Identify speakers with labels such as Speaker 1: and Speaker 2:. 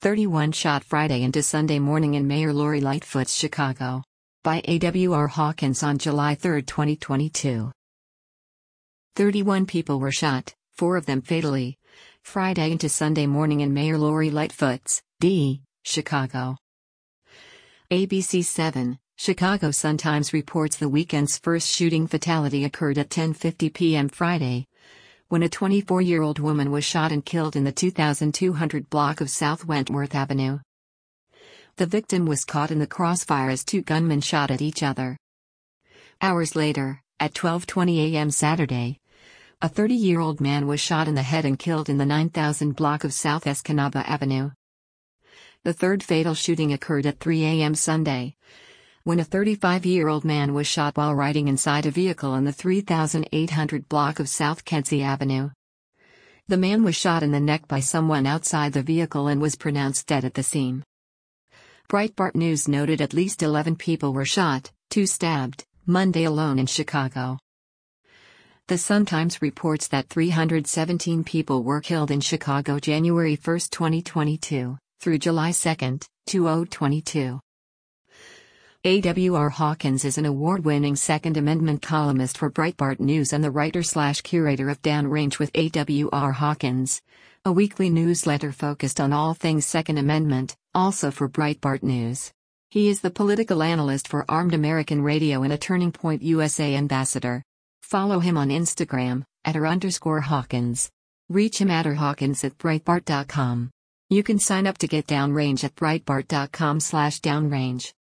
Speaker 1: 31 shot Friday into Sunday morning in Mayor Lori Lightfoot's Chicago. By A.W.R. Hawkins on July 3, 2022. 31 people were shot, 4 of them fatally, Friday into Sunday morning in Mayor Lori Lightfoot's, D., Chicago. ABC 7, Chicago Sun-Times reports the weekend's first shooting fatality occurred at 10:50 p.m. Friday, when a 24-year-old woman was shot and killed in the 2200 block of South Wentworth Avenue. The victim was caught in the crossfire as 2 gunmen shot at each other. Hours later, at 12:20 a.m. Saturday, a 30-year-old man was shot in the head and killed in the 9000 block of South Escanaba Avenue. The third fatal shooting occurred at 3 a.m. Sunday, when a 35-year-old man was shot while riding inside a vehicle in the 3800 block of South Kedzie Avenue. The man was shot in the neck by someone outside the vehicle and was pronounced dead at the scene. Breitbart News noted at least 11 people were shot, 2 stabbed, Monday alone in Chicago. The Sun-Times reports that 317 people were killed in Chicago January 1, 2022, through July 2, 2022. A.W.R. Hawkins is an award-winning Second Amendment columnist for Breitbart News and the writer/curator of Downrange with A.W.R. Hawkins, a weekly newsletter focused on all things Second Amendment, also for Breitbart News. He is the political analyst for Armed American Radio and a Turning Point USA ambassador. Follow him on Instagram, @r_Hawkins. Reach him @Hawkins@Breitbart.com. You can sign up to get Downrange at Breitbart.com/Downrange.